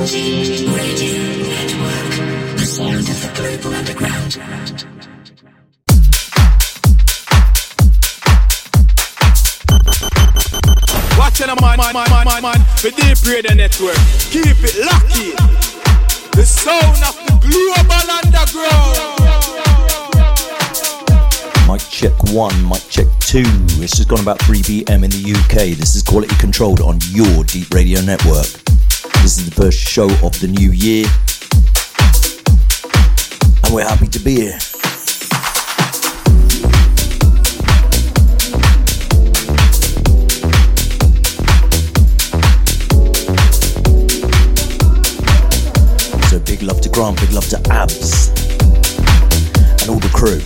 G Radio Network, the sound of the global underground. Watching a man, the Deep Radio Network. Keep it lucky. The sound of the global underground. Mic check 1, mic check 2. This has gone about 3 PM in the UK. This is quality controlled on your Deep Radio Network. This is the first show of the new year, and we're happy to be here. So big love to Grant, big love to Abs, and all the crew.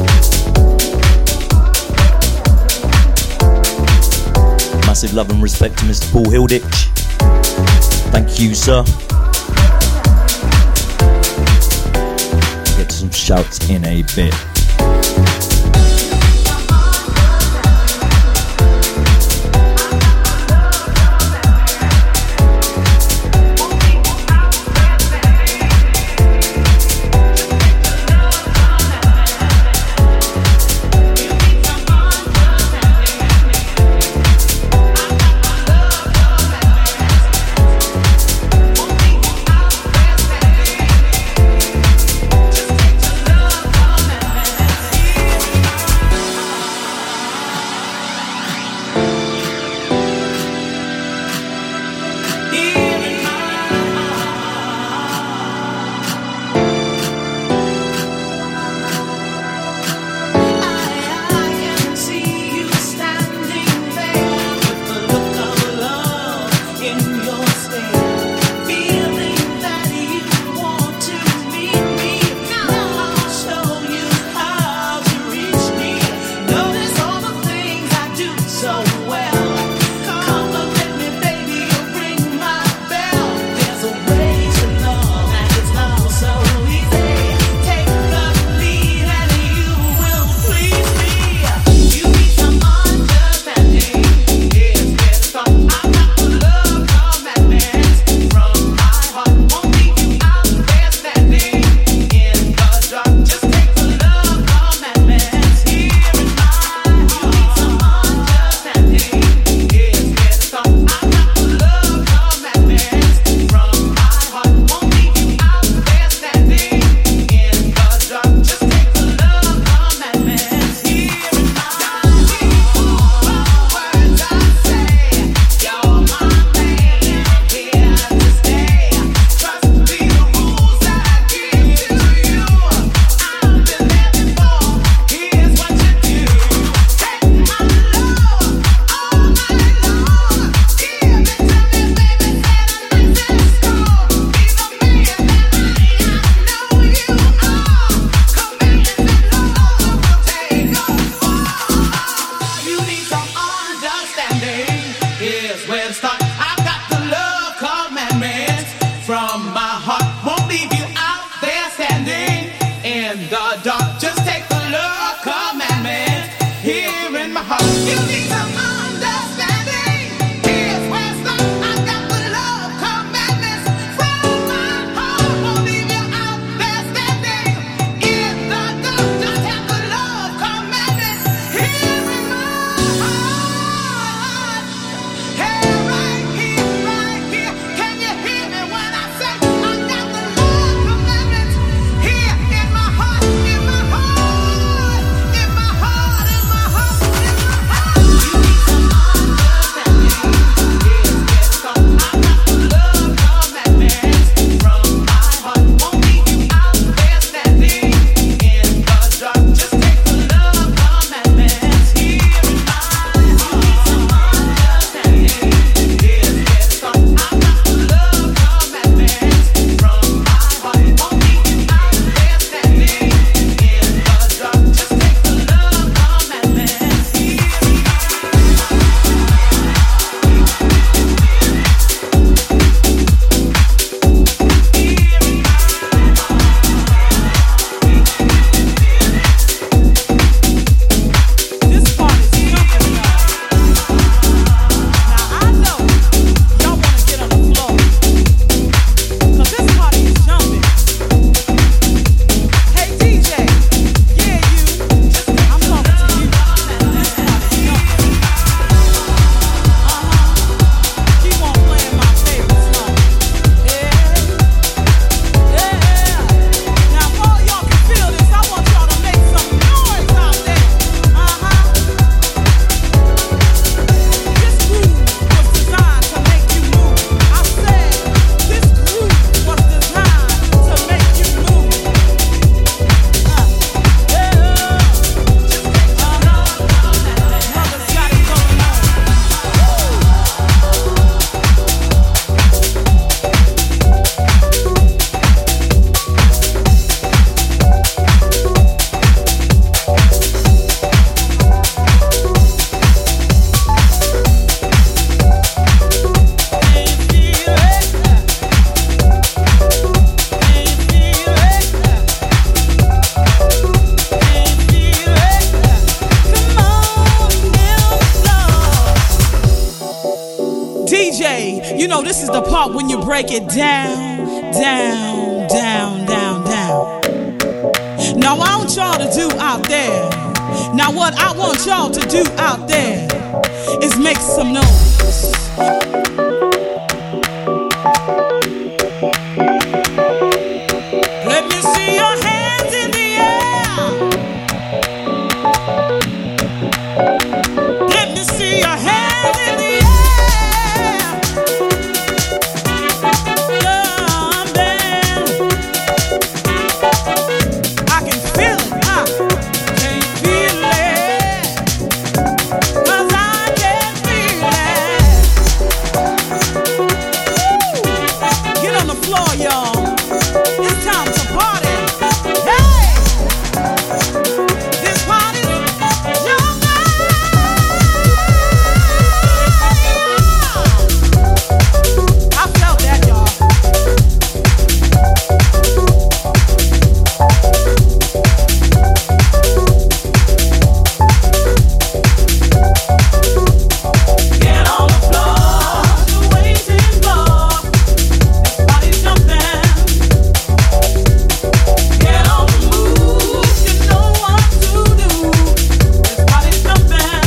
Massive love and respect to Mr. Paul Hilditch. Thank you, sir. Get some shouts in a bit. is the part when you break it down, down, down, down, down. Now I want y'all to do out there. Now what I want y'all to do out there is make some noise. Let me see your hands in the air. Let me see your hands in the air. I can feel it, can you feel it? 'Cause I can feel it. Get on the floor, y'all. It's time to party. Hey! This party's your I felt that, y'all. Get on the floor, you're waiting for. This body's jumping. Get on the move, you know what to do. This body's jumping.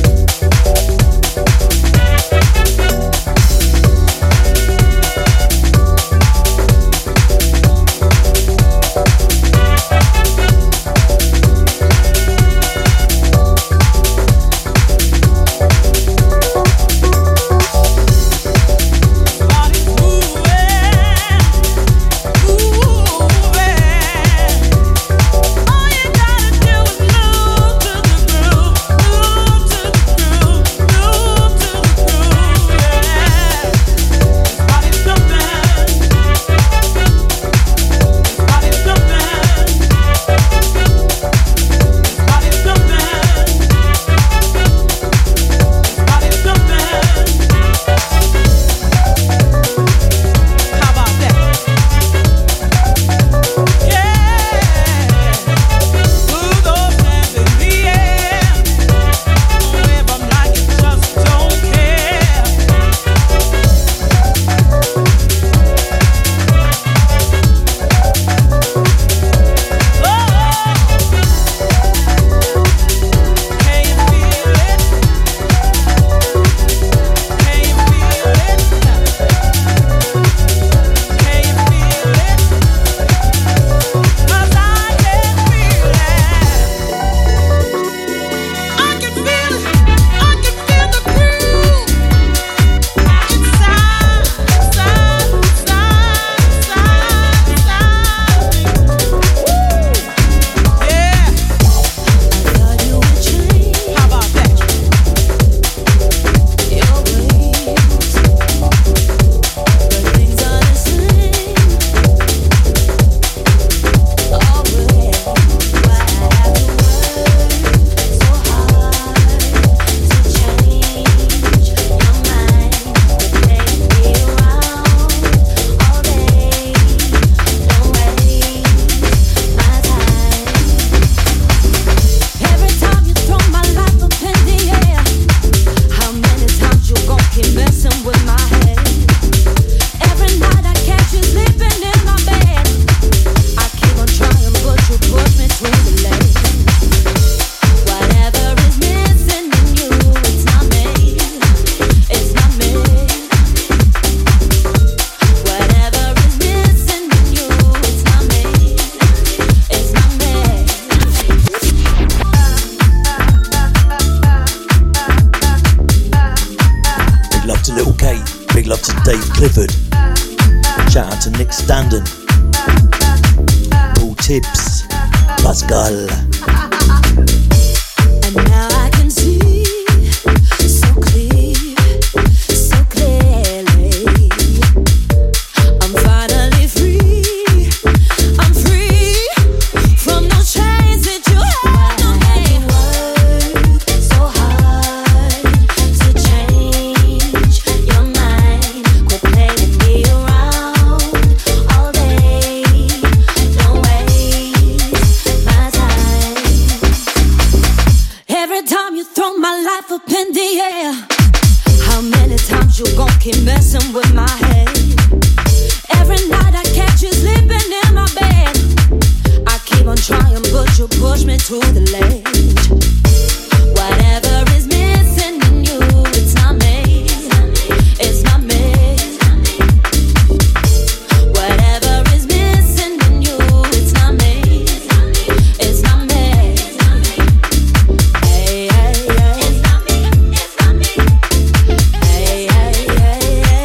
Body's moving, moving. All you gotta do is move to the groove, move to the groove, move to the groove, yeah. This body's jumping. This body's jumping. This body's jumping. This body's jumping. How about that? Yeah. Move those hands in the air. Wave 'em like you just don't care. Oh, can you feel it? Can you feel it? Can you feel it? 'Cause I can feel it. I can feel it. I can feel the groove. Inside, inside, inside, inside me. Yeah. How about that? Every time you throw my life up in the air, how many times you gon' keep messing with my head? Every night I catch you sleeping in my bed. I keep on trying, but you push me between the legs. Whatever is missing in you, it's not me. It's not me. Whatever is missing in you, it's not me. It's not me. Big love to Little Kate. Big love to Dave Clifford. Shout out to Nick Standen. Paul Tibbs. Pascal. And now I can see so clearly. I'm finally free. I'm free from those chains that you had on me. Work so hard to change your mind. Quit playing me around all day. Don't waste my time. to the ledge. Whatever is missing in you, it's not me. It's not me. Whatever is missing in you, it's not me. It's not me. Hey, hey, hey. It's not me. It's not me. Hey, hey, hey,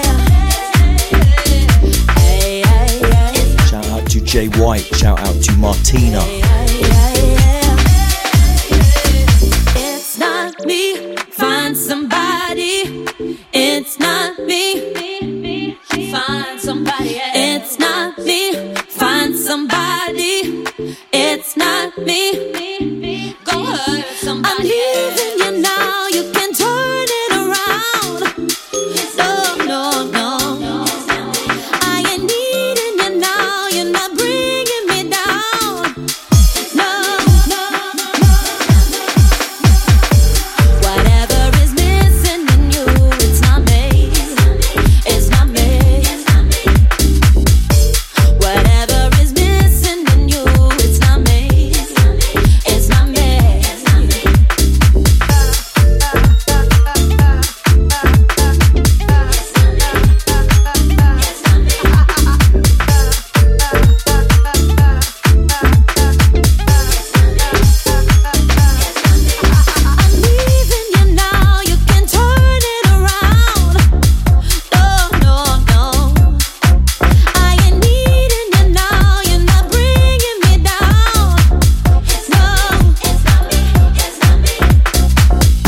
hey. Hey, hey, hey. Shout out to Jay White. Shout out to Martina. It's not me. Find somebody. It's not me. Find somebody. It's not me. Find somebody. It's not me. Go hurt somebody. I'm leaving you now. You can turn it around. No, no, no. I ain't needing you now. You're not bringing me down. No, no, no. Whatever is missing in you, it's not me. It's not me. Whatever is missing in you, it's not me. It's not me. I'm leaving you now. You can turn it around. No, no, no. I ain't needing you now. You're not bringing me down. No, it's not me. It's not me.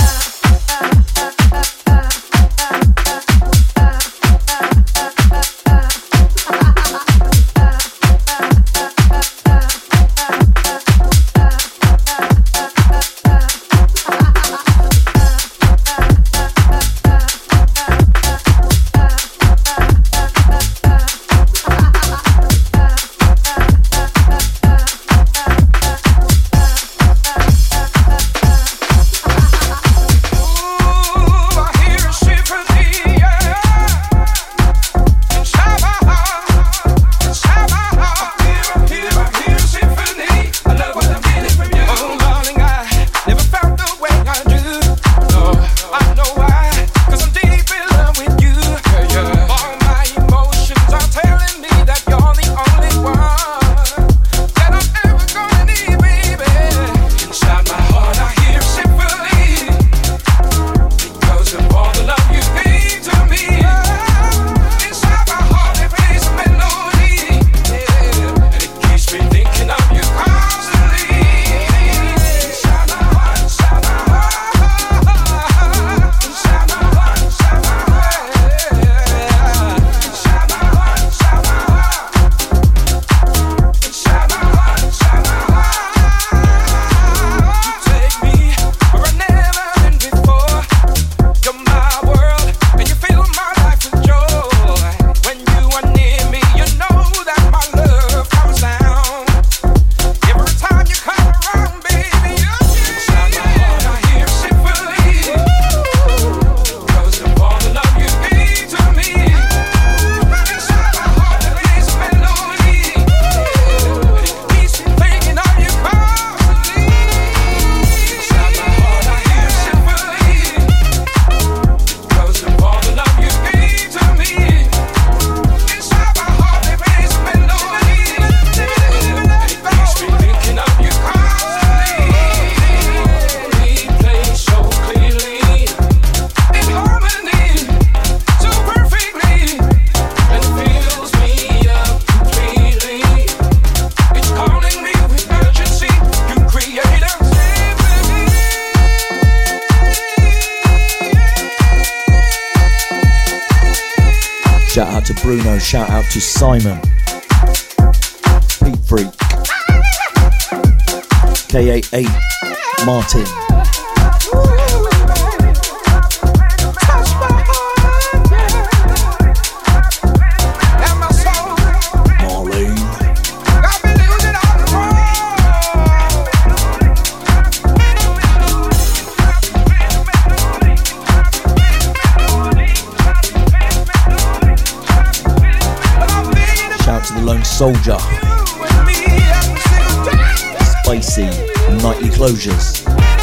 Shout out to Bruno. Shout out to Simon. Pete Freak. KA8 Martin. Soldier. Spicy, Nightly Closures.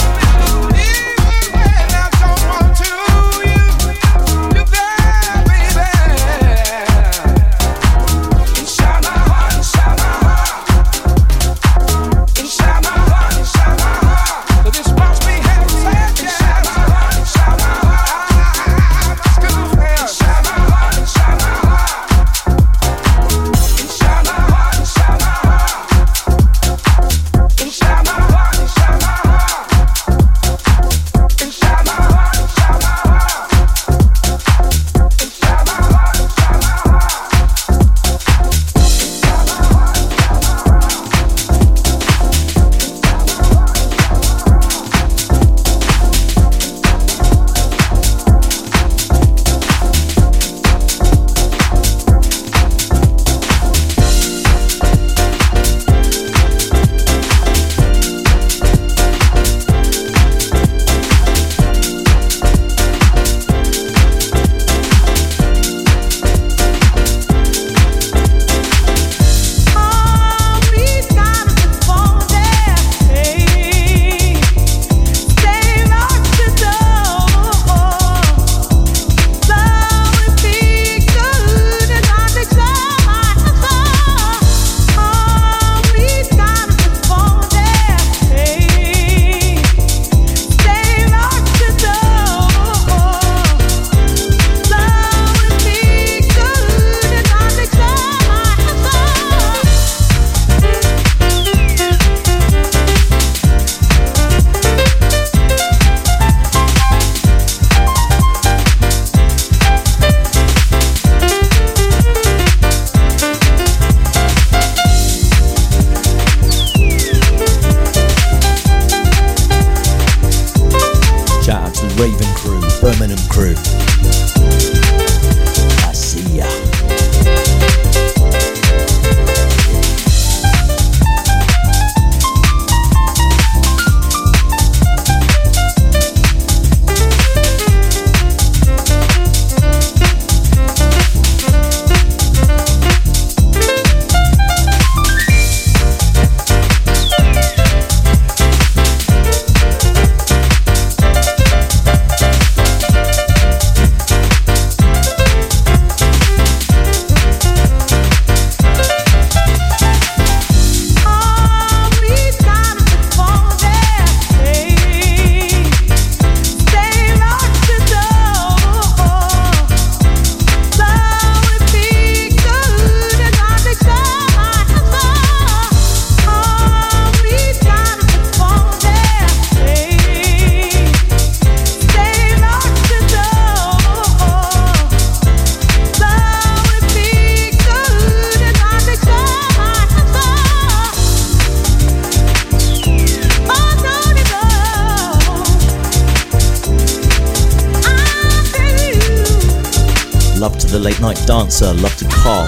Late Night Dancer, love to Carl.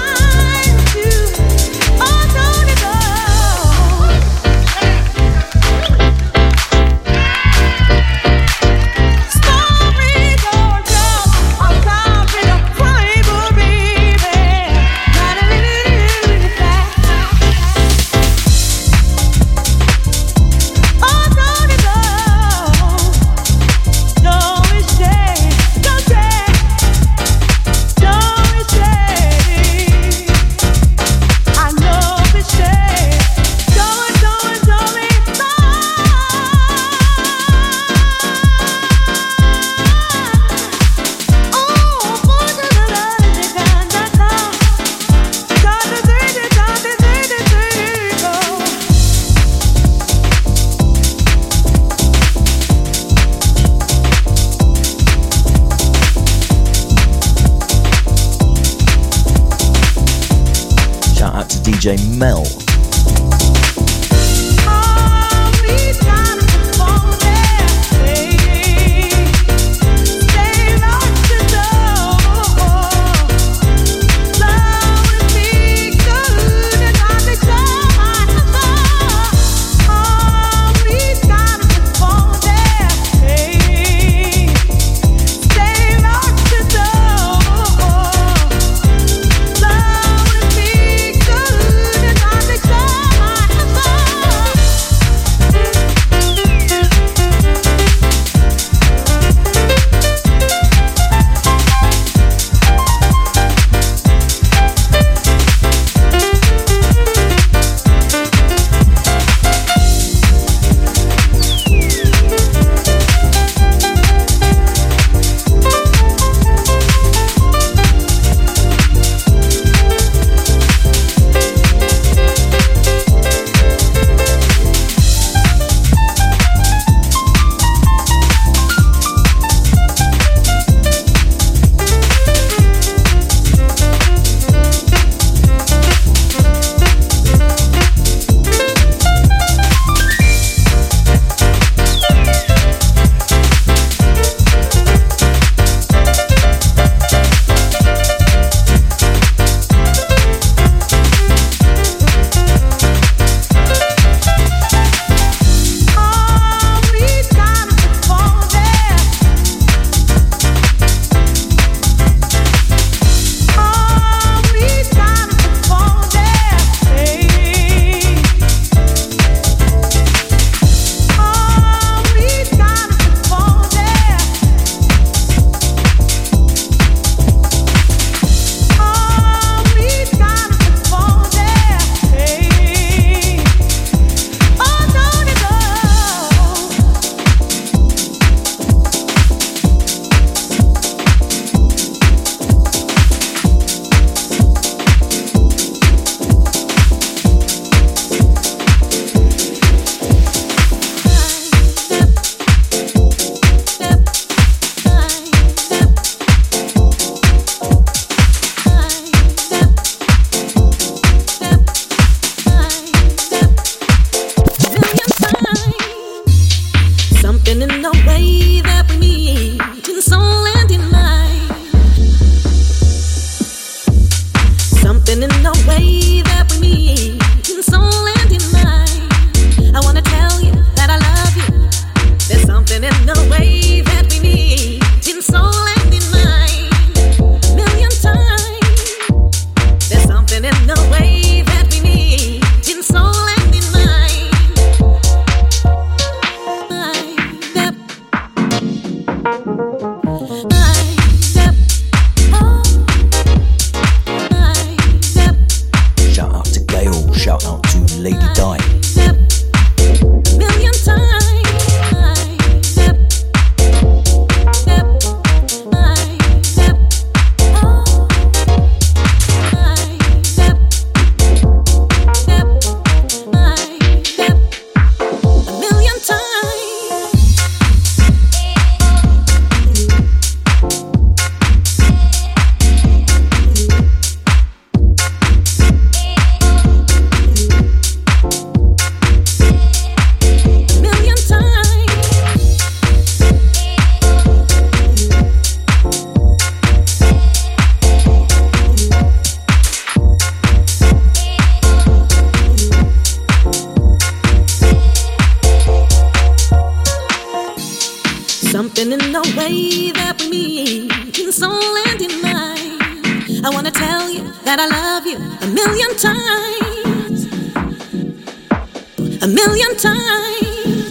DJ Mel. Love the way that we meet, in soul and in mind. I wanna tell you that I love you. There's something in the way that we meet, in soul and in mind. A million times. There's something in the way that we meet, in soul and in mind. Shout out to Gail, shout out to Lady Di. Million times. Something in the way that we meet, in soul and in mind. I wanna tell you that I love you a million times. A million times.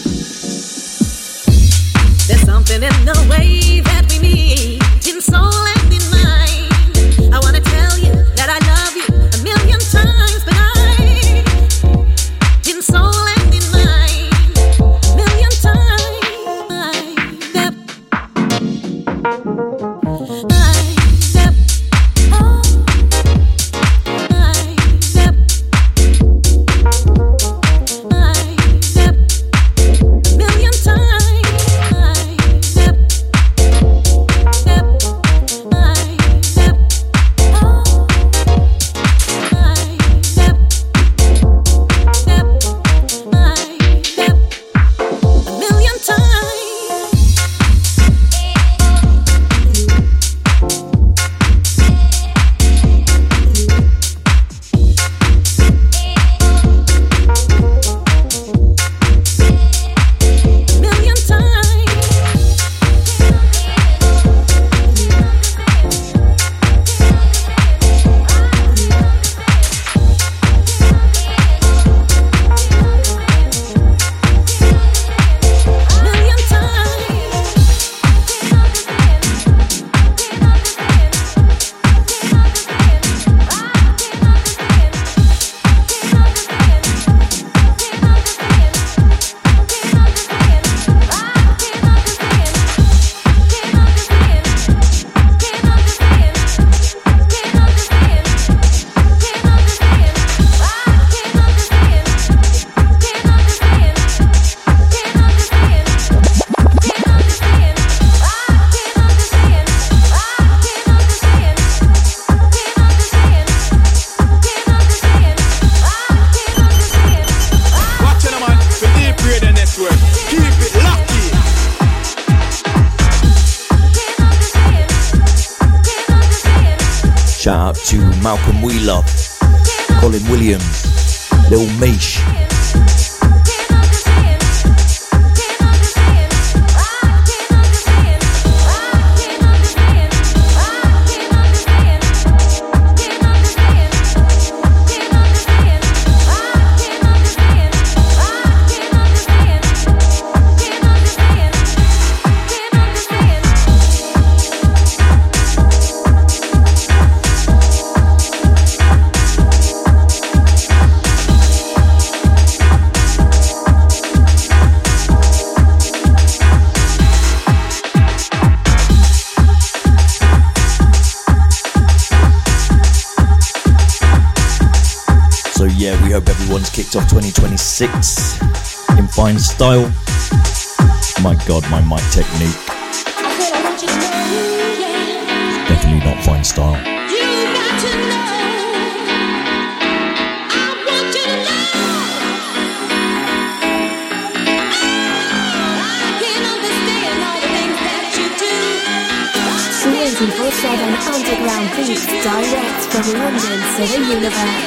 There's something in the way that we meet, in soul and in mind. I wanna tell you that I love you a million times, but in soul and in mind, a million times. Shout out to Malcolm Wheeler, Colin Williams, Lil Mish. Hope everyone's kicked off 2026 in fine style. My God, my mic technique. Definitely not fine style. Outside and under underground beats direct from London to the universe.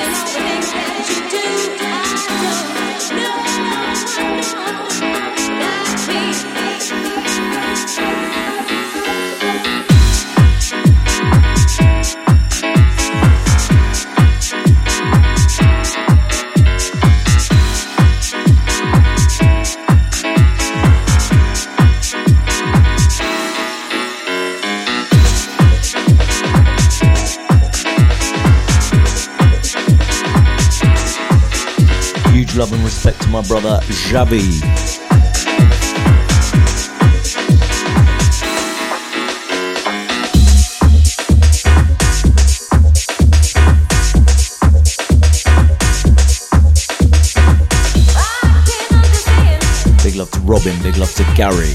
Love and respect to my brother Javi. Big love to Robin, big love to Gary.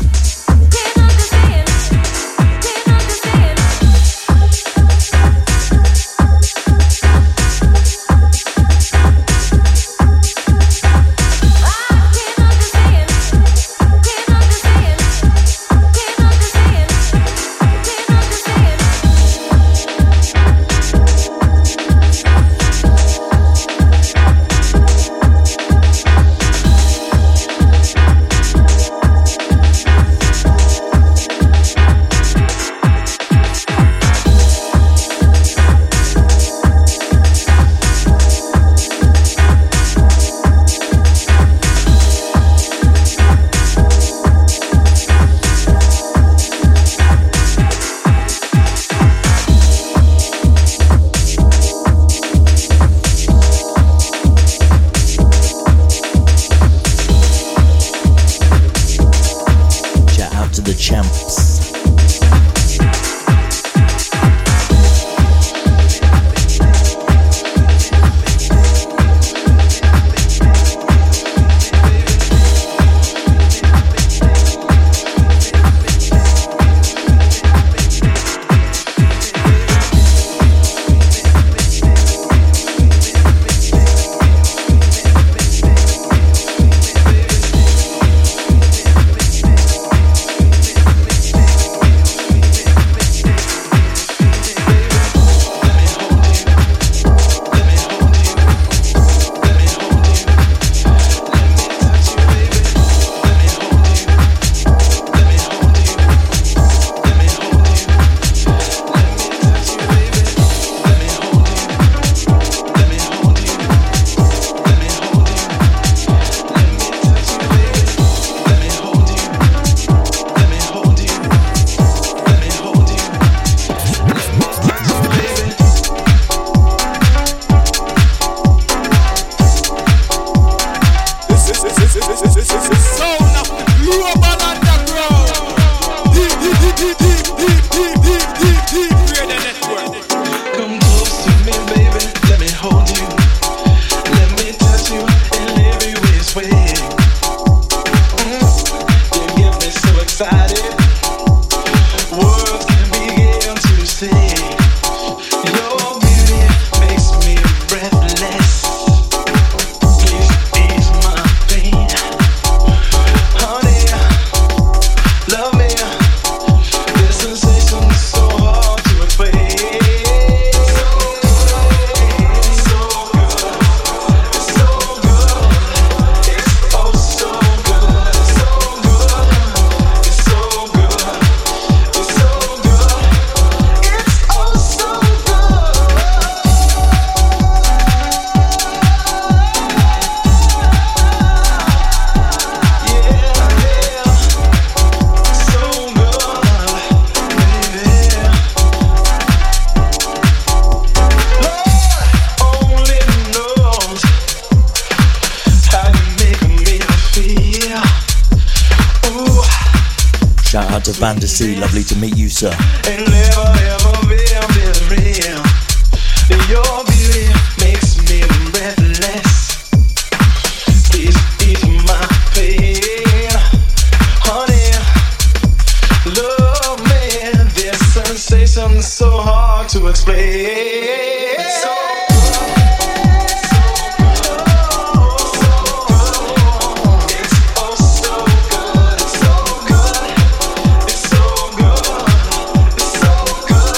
Fantasy, lovely to meet you, sir. And never ever be real. Your beauty makes me breathless. Please ease my pain, honey. Love me, this sensation so hard to explain. Good.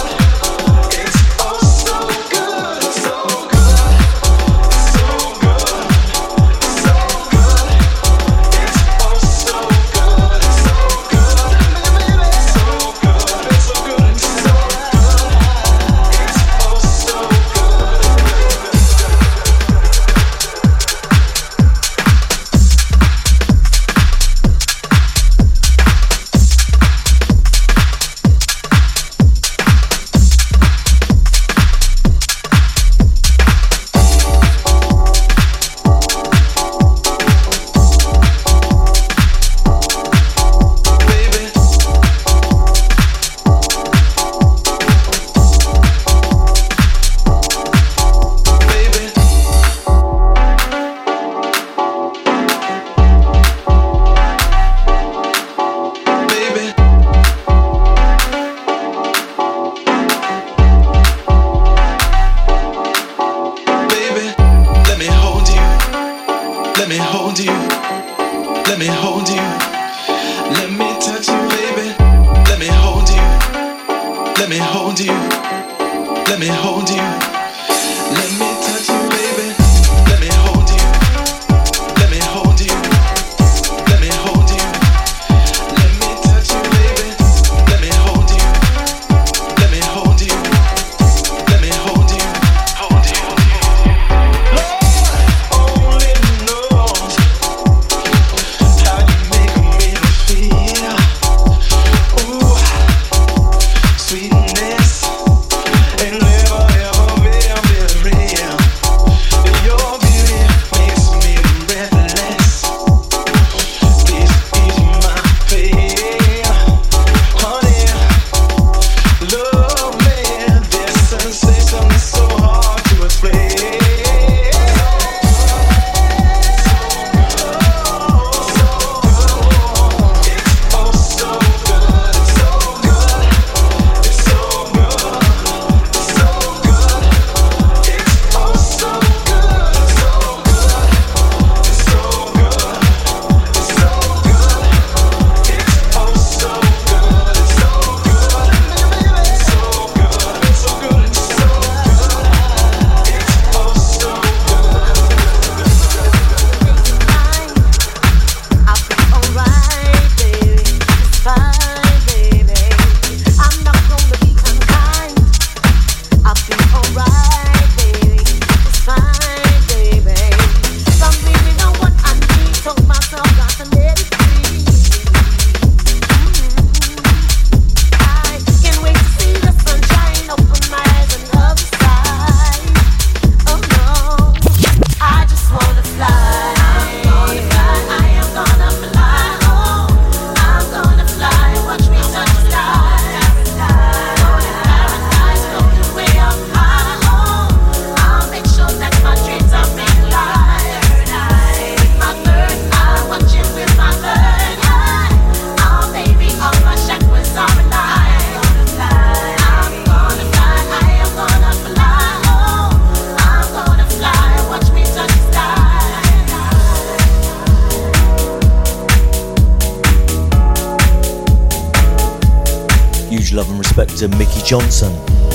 respect to Mickey Johnson.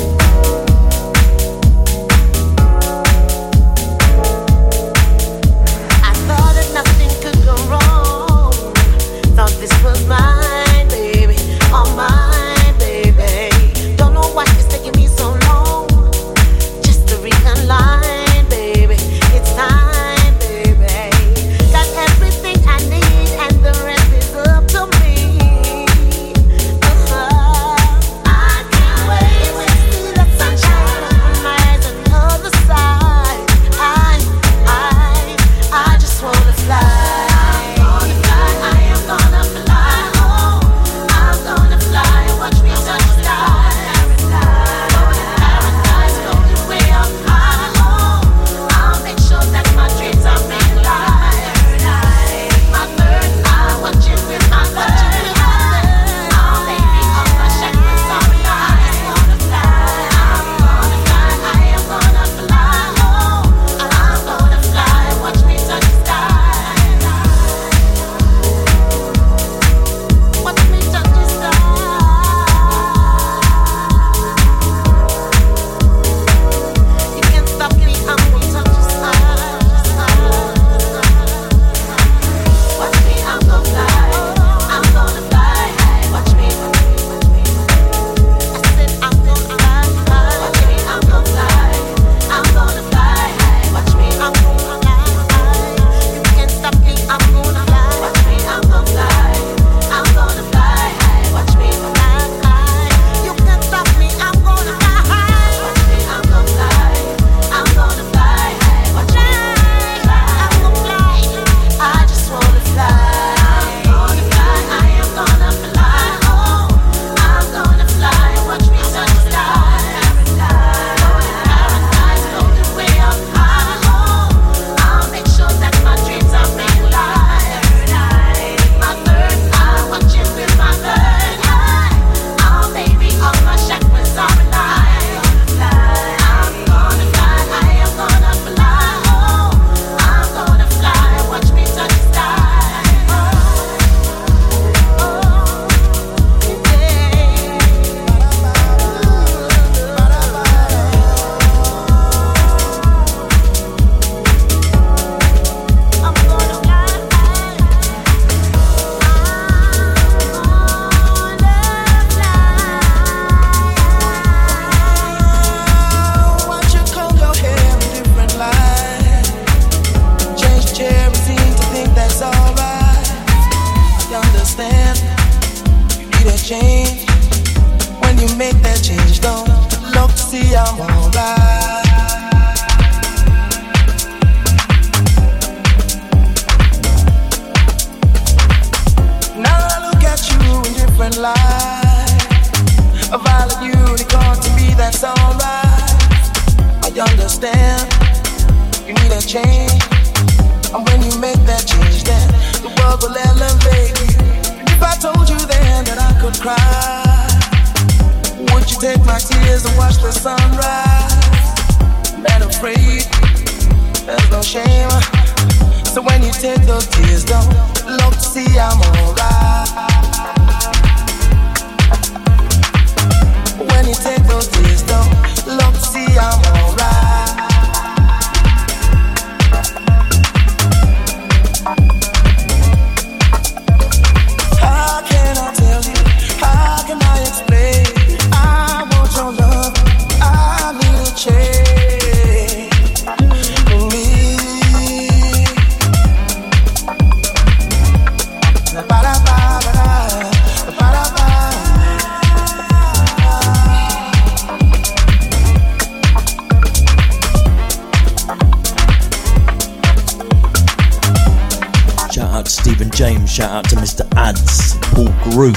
Shout out to Mr. Ads, Paul Groove.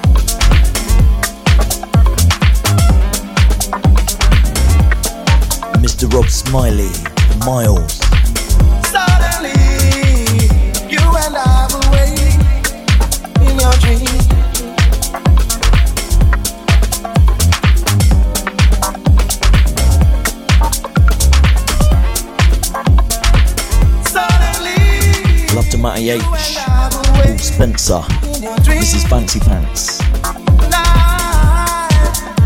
Mr. Rob Smiley, Miles. Suddenly, you and I were waiting in your dreams. Suddenly, love to Matty H. Paul Spencer, this is Fancy Pants.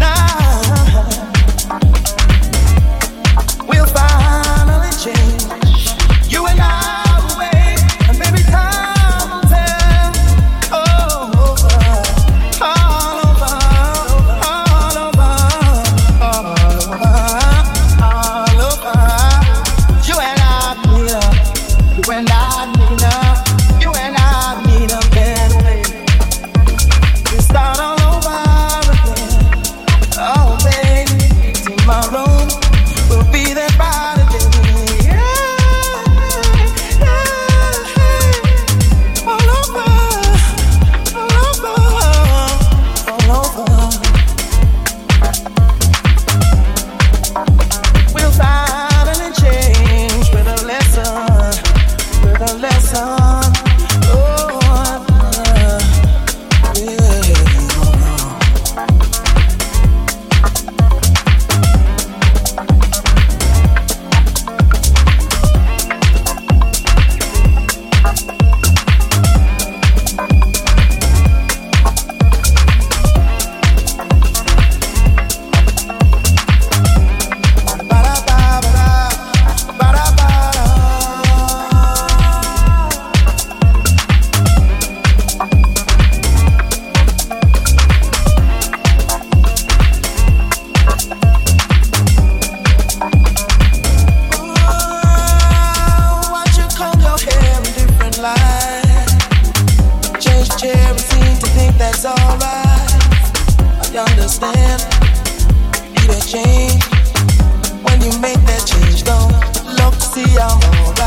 understand. You need a change. When you make that change, don't look to see I'm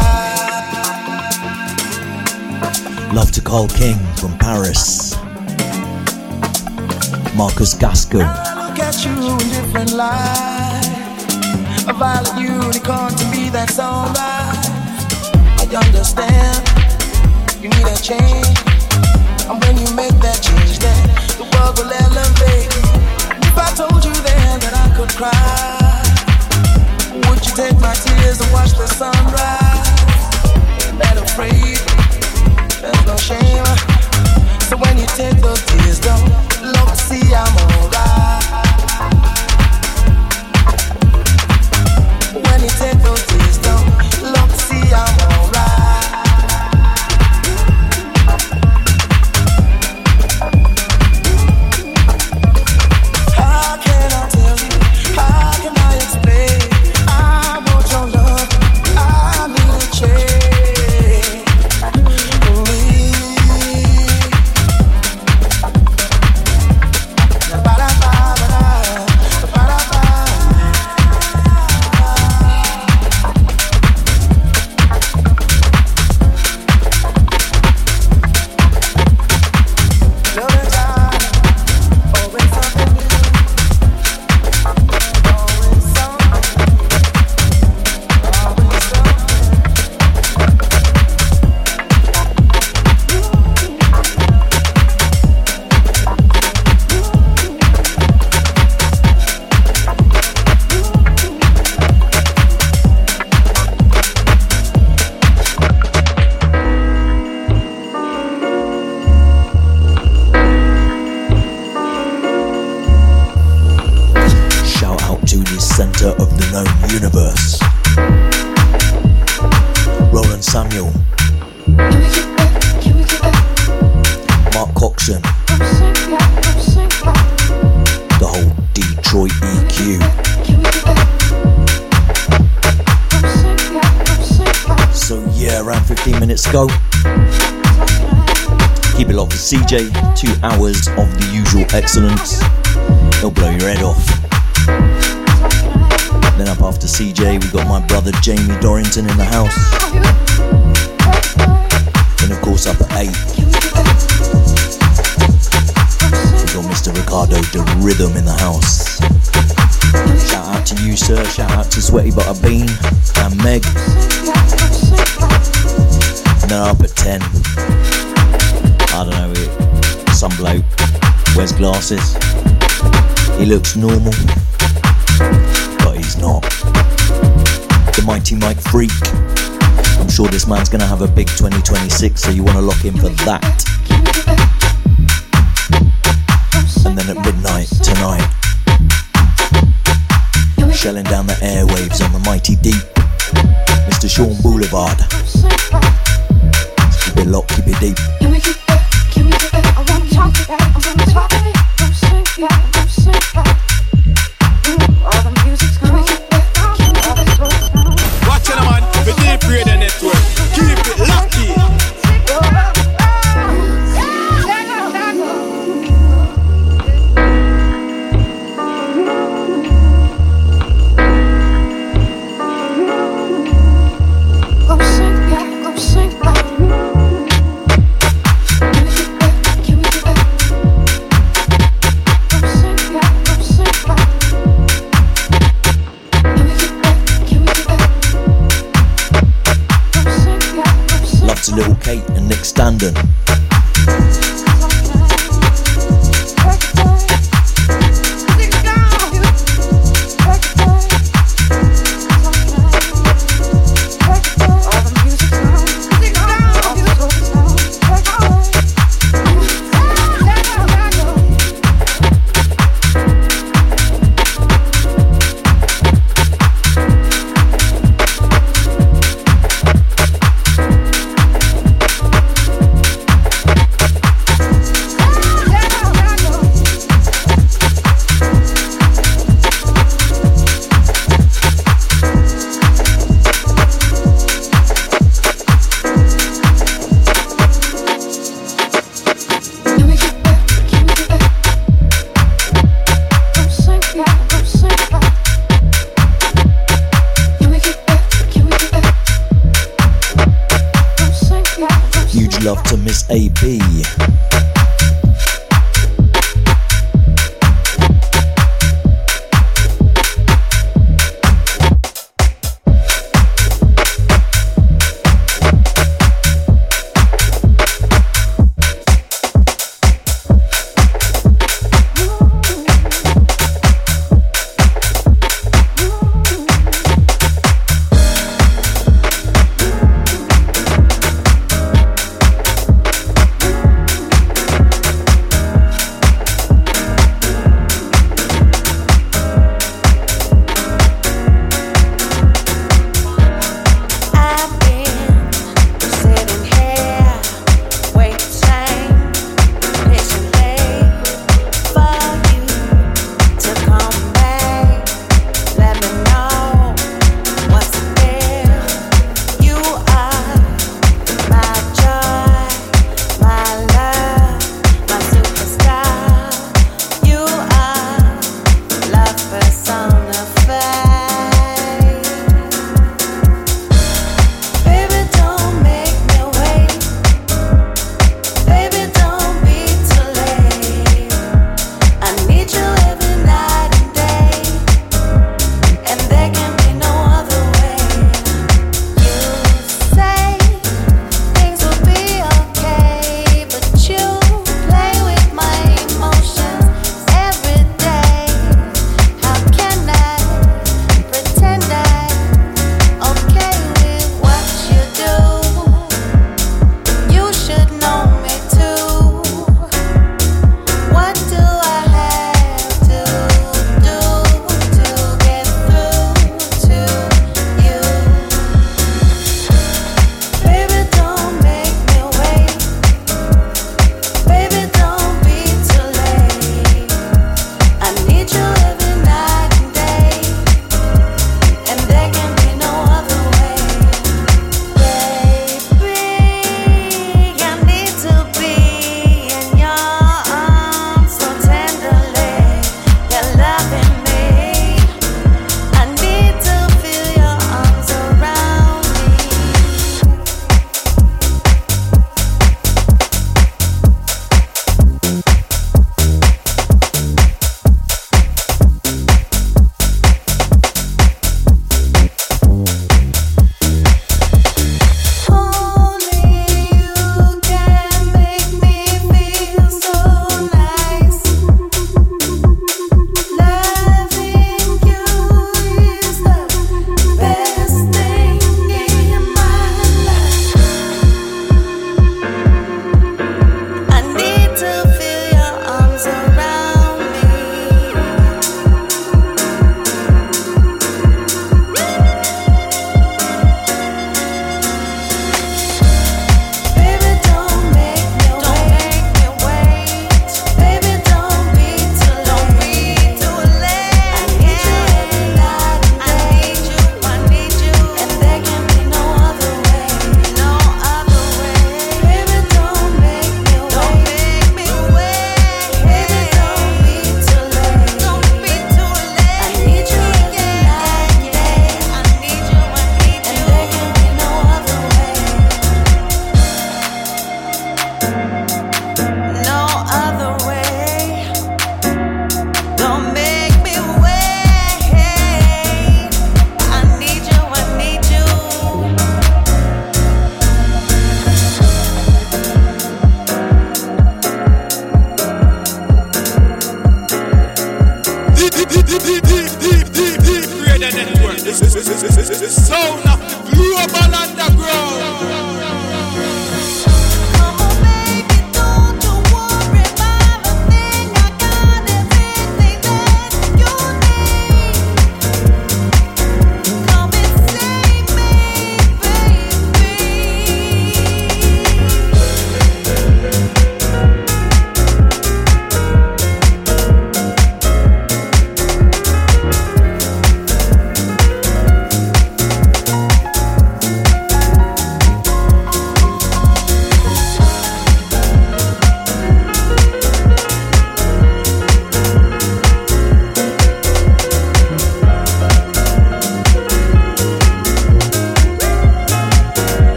alright. Love to Carl King from Paris. Marcus Gasco. I look at you in different light. A violet unicorn to me, that's alright. I understand. You need a change. And when you make that change, then the world will elevate. If I told you then that I could cry, would you take my tears and watch the sunrise? Ain't that afraid? There's no shame. So when you take those tears, don't look, see I'm alright. When you take those tears, don't look, see I'm alright. How can I tell you? How can I explain? I want your love. I need a change. Go. Keep it locked for CJ, 2 hours of the usual excellence. It'll blow your head off. Then up after CJ, we got my brother Jamie Dorrington in the house. And of course up at 8, we got Mr. Ricardo De Rhythm in the house. Shout out to you, sir. Shout out to Sweaty Butter Bean and Meg. And then up at 10, I don't know, some bloke wears glasses. He looks normal, but he's not. The Mighty Mike Freak. I'm sure this man's gonna have a big 2026, so you wanna lock in for that. And then at midnight tonight, shelling down the airwaves on the Mighty Deep, Mr. Sean Boulevard. Keep it locked, keep it deep. Can we keep it? Can we keep it? I wanna talk to that. I wanna talk to that. Don't sing that. Don't sing that. All the music's gonna keep it. Watch it, man. The Deep Radio Network. Keep it lucky. Go sing that. Go sing that. To Little Kate and Nick Standen. Much love to Miss AB.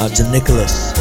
out to Nicholas.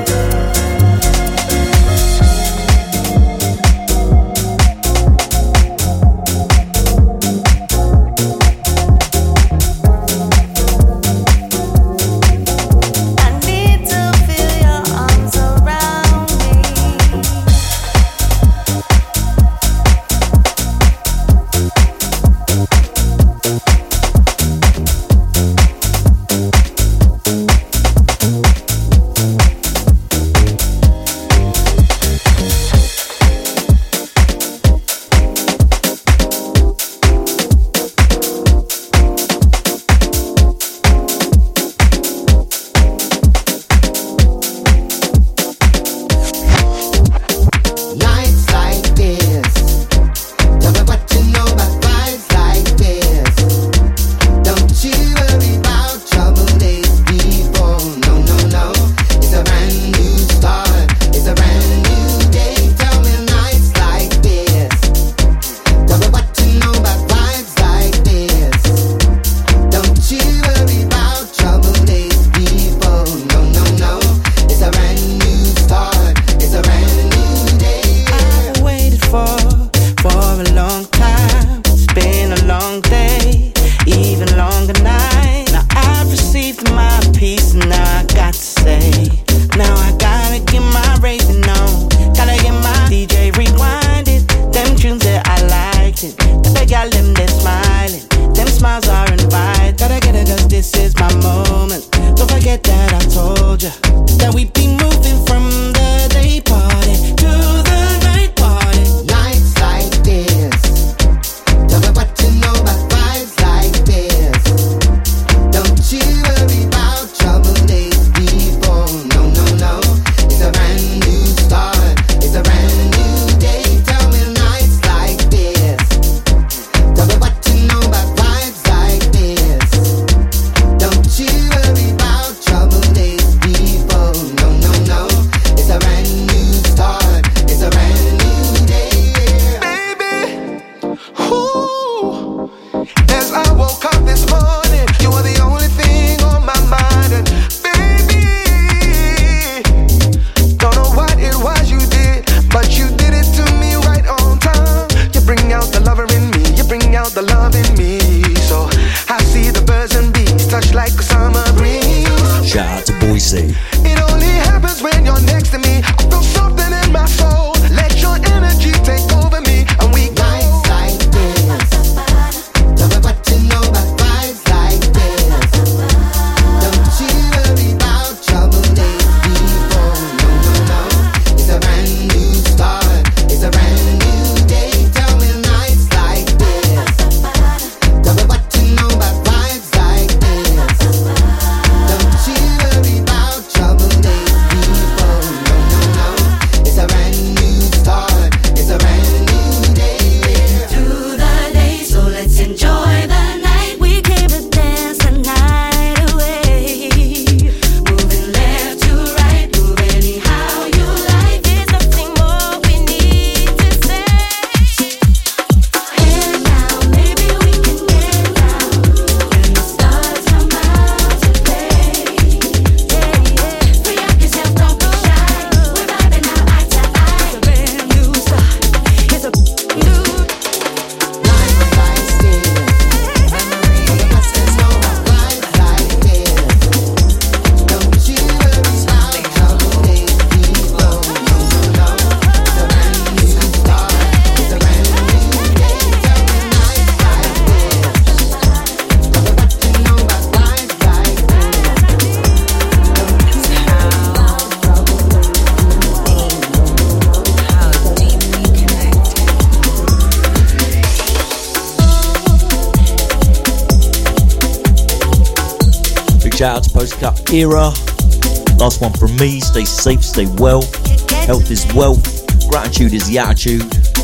Shout out to Post-Cut Era. Last one from me. Stay safe, stay well. Health is wealth. Gratitude is the attitude.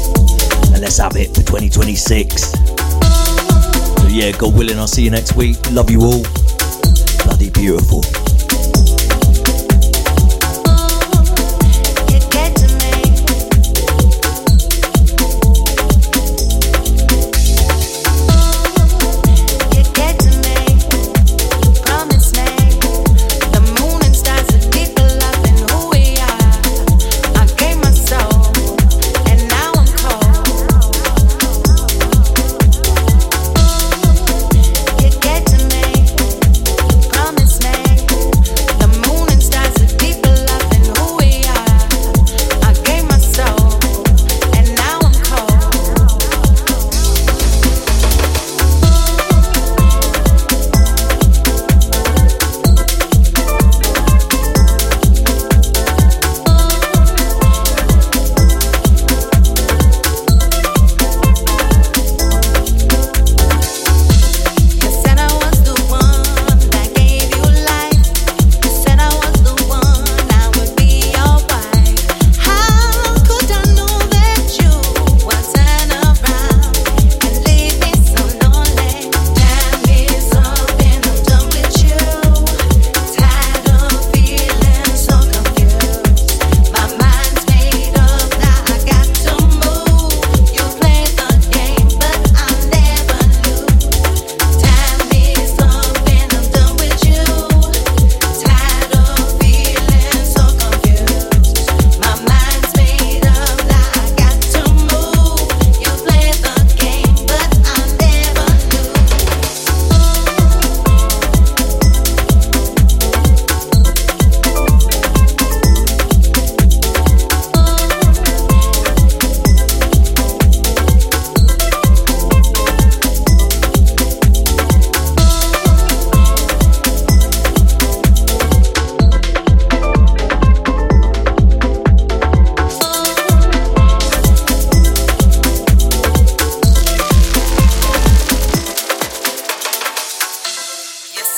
And let's have it for 2026. So yeah, God willing, I'll see you next week. Love you all. Bloody beautiful. Promise me the moon and stars.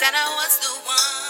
said I was the one.